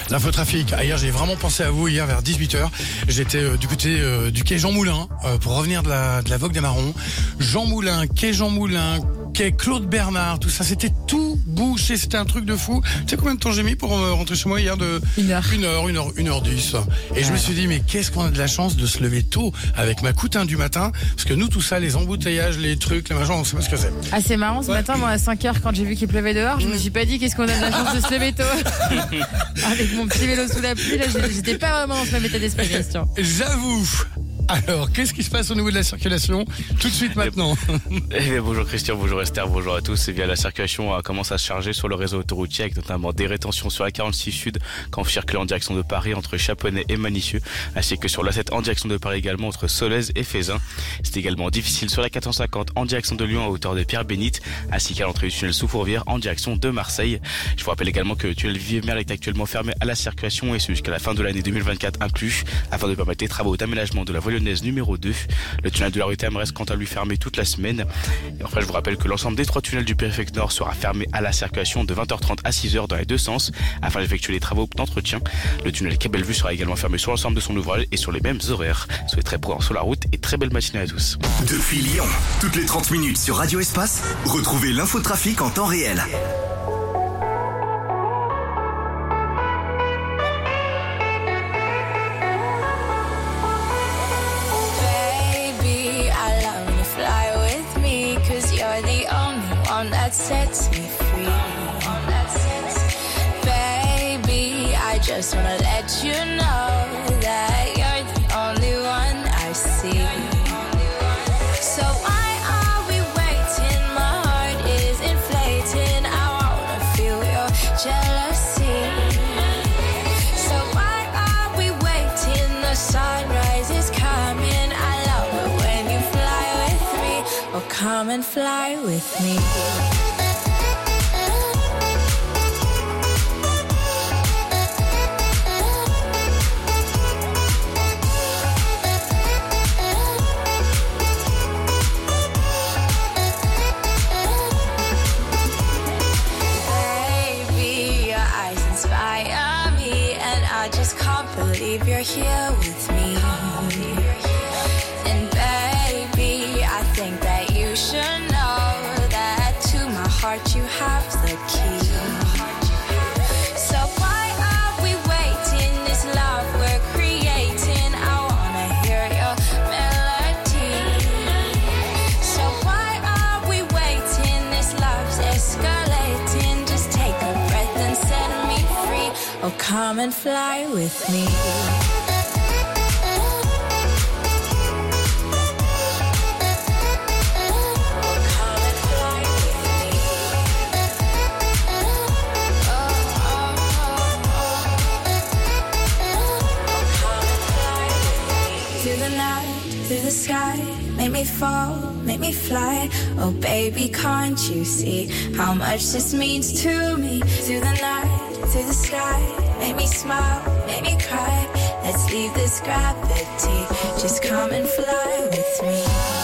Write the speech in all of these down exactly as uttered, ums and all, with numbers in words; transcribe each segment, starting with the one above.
L'infotrafic. Ah, hier, j'ai vraiment pensé à vous. Hier, vers dix-huit heures, j'étais euh, du côté euh, du quai Jean Moulin euh, pour revenir de la, de la Vogue des Marrons. Jean Moulin, quai Jean Moulin, quai Claude Bernard, tout ça, c'était tout bouché. C'était un truc de fou. Tu sais combien de temps j'ai mis pour euh, rentrer chez moi hier de Une heure. Une heure, une heure, une heure dix. Et je me suis dit, mais qu'est-ce qu'on a de la chance de se lever tôt avec ma coutin du matin. Parce que nous, tout ça, les embouteillages, les trucs, les machins, on sait pas ce que c'est. Ah, c'est marrant, ce Ouais. matin, moi, à cinq heures, quand j'ai vu qu'il pleuvait dehors, je me suis pas dit qu'est-ce qu'on a de la chance de se lever tôt. Avec mon petit vélo sous la pluie, là, j'étais pas vraiment dans ce même état d'esprit, Christian. J'avoue. Alors, qu'est-ce qui se passe au niveau de la circulation tout de suite maintenant? Eh bien, bonjour Christian, bonjour Esther, bonjour à tous. Eh bien, la circulation euh, commence à se charger sur le réseau autoroutier avec notamment des rétentions sur la quarante-six Sud quand vous circulez en direction de Paris entre Chaponnet et Manicieux, ainsi que sur l'A sept en direction de Paris également entre Solèze et Fézin. C'est également difficile sur la quatre cent cinquante en direction de Lyon à hauteur de Pierre-Bénite, ainsi qu'à l'entrée du tunnel sous Fourvière en direction de Marseille. Je vous rappelle également que le tunnel Vivier-Merle est actuellement fermé à la circulation et ce jusqu'à la fin de l'année deux mille vingt-quatre inclus, afin de permettre les travaux d'aménagement de la voie lyonnaise numéro deux. Le tunnel de la rue Thème reste quant à lui fermé toute la semaine. Et enfin, je vous rappelle que l'ensemble des trois tunnels du périphérique nord sera fermé à la circulation de vingt heures trente à six heures dans les deux sens afin d'effectuer les travaux d'entretien. Le tunnel Quai Bellevue sera également fermé sur l'ensemble de son ouvrage et sur les mêmes horaires. Soyez très prudents sur la route et très belle matinée à tous. Depuis Lyon, toutes les trente minutes sur Radio Espace, retrouvez l'infotrafic en temps réel. That sets me free. Baby, I just wanna let you know that you're the only one I see. So why are we waiting? My heart is inflating. I wanna feel your jealousy. So why are we waiting? The sunrise is coming. I love it when you fly with me. Oh, come and fly with me. Believe you're here with me. And baby, I think that you should know that to my heart you have the key. So why are we waiting? This love we're creating, I wanna hear your melody. So why are we waiting? This love's escalating. Just take a breath and set me free. Oh, come and fly with me. Through the sky, make me fall, make me fly. Oh baby, can't you see how much this means to me? Through the night, through the sky, make me smile, make me cry. Let's leave this gravity, just come and fly with me.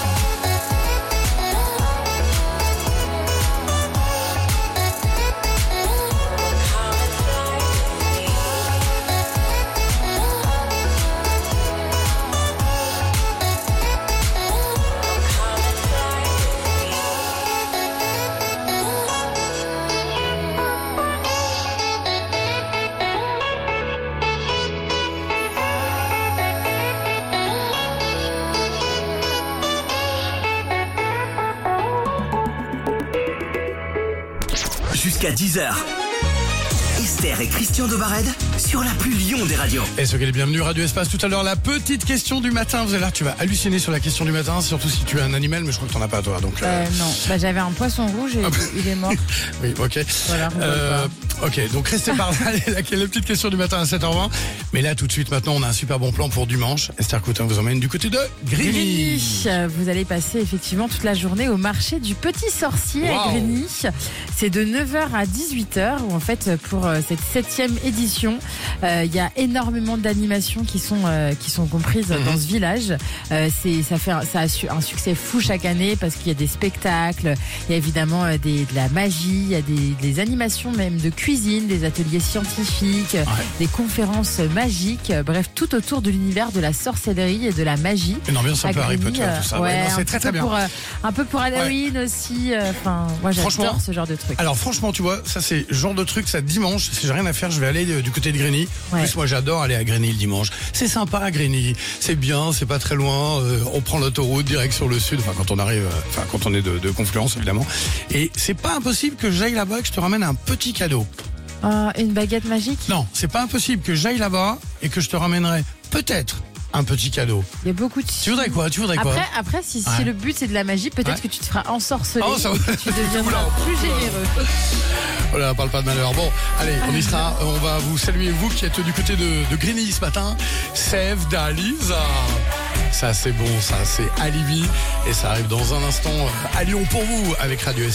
Jusqu'à dix heures. Esther et Christian de Barède sur la plus Lyon des radios. Et soyez les bienvenus, Radio Espace. Tout à l'heure, la petite question du matin. Vous allez voir, tu vas halluciner sur la question du matin, surtout si tu es un animal, mais je crois que t'en as pas toi. Donc, euh... Euh, non, bah, j'avais un poisson rouge et ah, il est mort. Oui, ok. Voilà, euh, ok, donc restez par là. La, la petite question du matin à sept heures vingt. Mais là, tout de suite, maintenant, on a un super bon plan pour dimanche. Esther Coutin vous emmène du côté de Grigny. Grigny. Vous allez passer effectivement toute la journée au marché du Petit Sorcier wow. à Grigny. C'est de neuf heures à dix-huit heures où en fait, pour cette septième édition, il euh, y a énormément d'animations qui sont euh, qui sont comprises mmh. dans ce village. Euh, c'est ça fait ça a un succès fou chaque année parce qu'il y a des spectacles, il y a évidemment euh, des, de la magie, il y a des, des animations même de cuisine, des ateliers scientifiques, ouais. des conférences magiques, bref, tout autour de l'univers de la sorcellerie et de la magie. Une ambiance un peu Harry Potter, tout ça. Ouais, ouais, non, c'est un très très bien. Pour, euh, un peu pour Halloween ouais. aussi. Enfin, euh, moi j'adore ce genre de truc. Alors franchement, tu vois, ça c'est le genre de truc, ça dimanche, si j'ai rien à faire, je vais aller du côté de Grigny. Ouais. En plus, moi j'adore aller à Grigny le dimanche. C'est sympa à Grigny, c'est bien, c'est pas très loin. Euh, on prend l'autoroute direct sur le sud, enfin quand on arrive, euh, enfin quand on est de, de Confluence évidemment. Et c'est pas impossible que j'aille là-bas et que je te ramène un petit cadeau. Euh, une baguette magique ? Non, c'est pas impossible que j'aille là-bas et que je te ramènerai peut-être un petit cadeau. Il y a beaucoup de... Tu voudrais quoi ? Tu voudrais après, quoi ? Après, si, ouais. si le but c'est de la magie, peut-être ouais. que tu te feras ensorceler oh, ça... et que tu deviendras plus généreux. Oh là, parle pas de malheur. Bon, allez, on y sera. On va vous saluer, vous qui êtes du côté de, de Grigny ce matin. Sève d'Alisa. Ça, c'est bon, ça, c'est Alibi. Et ça arrive dans un instant à Lyon pour vous avec Radio S.